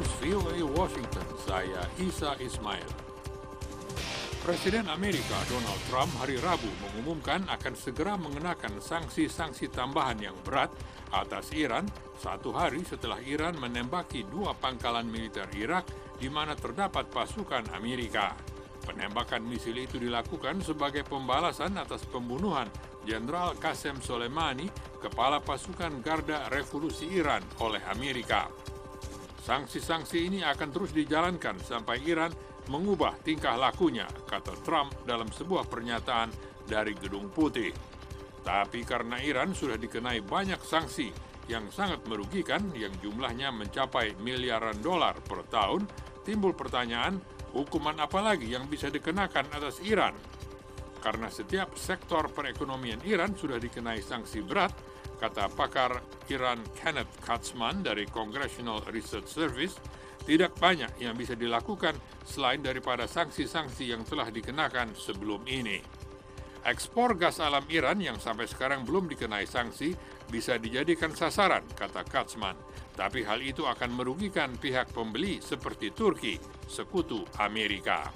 News VOA Washington, saya Isa Ismail. Presiden Amerika Donald Trump hari Rabu mengumumkan akan segera mengenakan sanksi-sanksi tambahan yang berat atas Iran 1 hari setelah Iran menembaki 2 pangkalan militer Irak di mana terdapat pasukan Amerika. Penembakan misil itu dilakukan sebagai pembalasan atas pembunuhan Jenderal Qasem Soleimani, kepala pasukan Garda Revolusi Iran oleh Amerika. Sanksi-sanksi ini akan terus dijalankan sampai Iran mengubah tingkah lakunya, kata Trump dalam sebuah pernyataan dari Gedung Putih. Tapi karena Iran sudah dikenai banyak sanksi yang sangat merugikan yang jumlahnya mencapai miliaran dolar per tahun, timbul pertanyaan, hukuman apa lagi yang bisa dikenakan atas Iran? Karena setiap sektor perekonomian Iran sudah dikenai sanksi berat, kata pakar Iran Kenneth Katzman dari Congressional Research Service, tidak banyak yang bisa dilakukan selain daripada sanksi-sanksi yang telah dikenakan sebelum ini. Ekspor gas alam Iran yang sampai sekarang belum dikenai sanksi bisa dijadikan sasaran, kata Katzman. Tapi hal itu akan merugikan pihak pembeli seperti Turki, sekutu Amerika.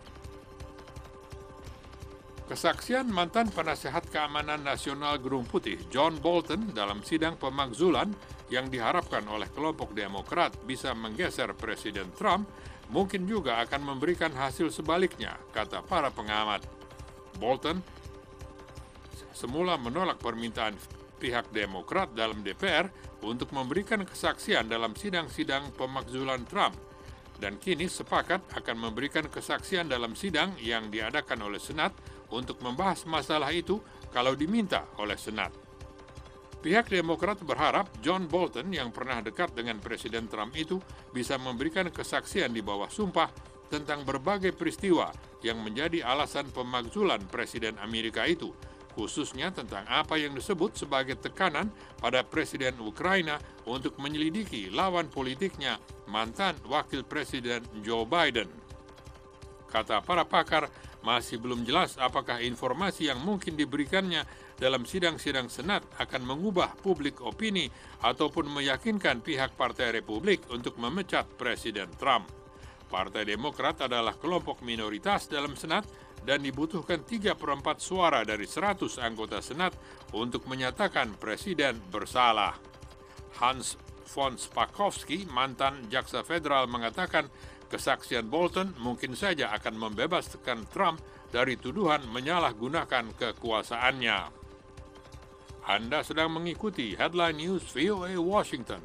Kesaksian mantan penasehat keamanan nasional Gedung Putih John Bolton dalam sidang pemakzulan yang diharapkan oleh kelompok Demokrat bisa menggeser Presiden Trump mungkin juga akan memberikan hasil sebaliknya, kata para pengamat. Bolton semula menolak permintaan pihak Demokrat dalam DPR untuk memberikan kesaksian dalam sidang-sidang pemakzulan Trump, dan kini sepakat akan memberikan kesaksian dalam sidang yang diadakan oleh Senat untuk membahas masalah itu kalau diminta oleh Senat. Pihak Demokrat berharap John Bolton yang pernah dekat dengan Presiden Trump itu bisa memberikan kesaksian di bawah sumpah tentang berbagai peristiwa yang menjadi alasan pemakzulan Presiden Amerika itu, khususnya tentang apa yang disebut sebagai tekanan pada Presiden Ukraina untuk menyelidiki lawan politiknya, mantan Wakil Presiden Joe Biden. Kata para pakar, masih belum jelas apakah informasi yang mungkin diberikannya dalam sidang-sidang Senat akan mengubah publik opini ataupun meyakinkan pihak Partai Republik untuk memecat Presiden Trump. Partai Demokrat adalah kelompok minoritas dalam Senat dan dibutuhkan 3/4 suara dari 100 anggota Senat untuk menyatakan Presiden bersalah. Hans von Spakovsky, mantan jaksa federal, mengatakan kesaksian Bolton mungkin saja akan membebaskan Trump dari tuduhan menyalahgunakan kekuasaannya. Anda sedang mengikuti Headline News VOA Washington.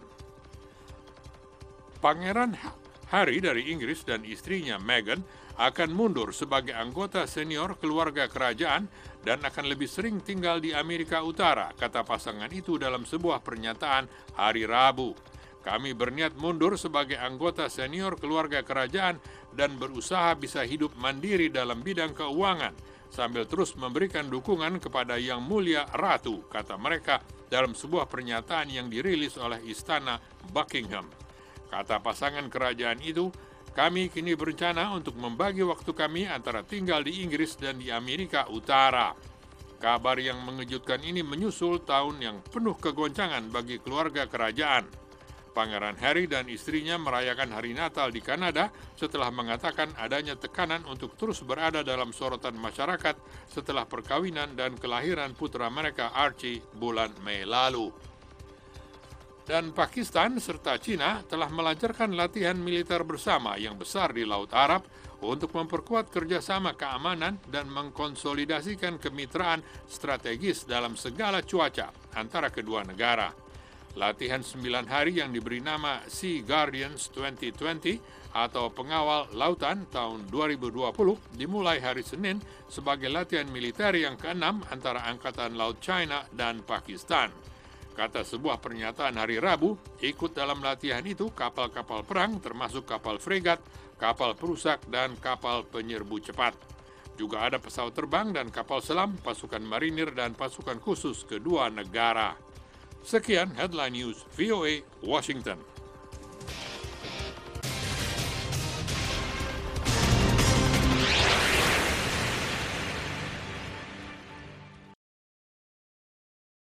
Pangeran Harry dari Inggris dan istrinya Meghan akan mundur sebagai anggota senior keluarga kerajaan dan akan lebih sering tinggal di Amerika Utara, kata pasangan itu dalam sebuah pernyataan hari Rabu. Kami berniat mundur sebagai anggota senior keluarga kerajaan dan berusaha bisa hidup mandiri dalam bidang keuangan, sambil terus memberikan dukungan kepada Yang Mulia Ratu, kata mereka dalam sebuah pernyataan yang dirilis oleh Istana Buckingham. Kata pasangan kerajaan itu, kami kini berencana untuk membagi waktu kami antara tinggal di Inggris dan di Amerika Utara. Kabar yang mengejutkan ini menyusul tahun yang penuh kegoncangan bagi keluarga kerajaan. Pangeran Harry dan istrinya merayakan hari Natal di Kanada setelah mengatakan adanya tekanan untuk terus berada dalam sorotan masyarakat setelah perkawinan dan kelahiran putra mereka Archie bulan Mei lalu. Dan Pakistan serta China telah melancarkan latihan militer bersama yang besar di Laut Arab untuk memperkuat kerjasama keamanan dan mengkonsolidasikan kemitraan strategis dalam segala cuaca antara kedua negara. Latihan 9 hari yang diberi nama Sea Guardians 2020 atau Pengawal Lautan tahun 2020 dimulai hari Senin sebagai latihan militer yang ke-6 antara Angkatan Laut China dan Pakistan. Kata sebuah pernyataan hari Rabu, ikut dalam latihan itu kapal-kapal perang termasuk kapal fregat, kapal perusak, dan kapal penyerbu cepat. Juga ada pesawat terbang dan kapal selam, pasukan marinir, dan pasukan khusus kedua negara. Sekian Headline News VOA Washington.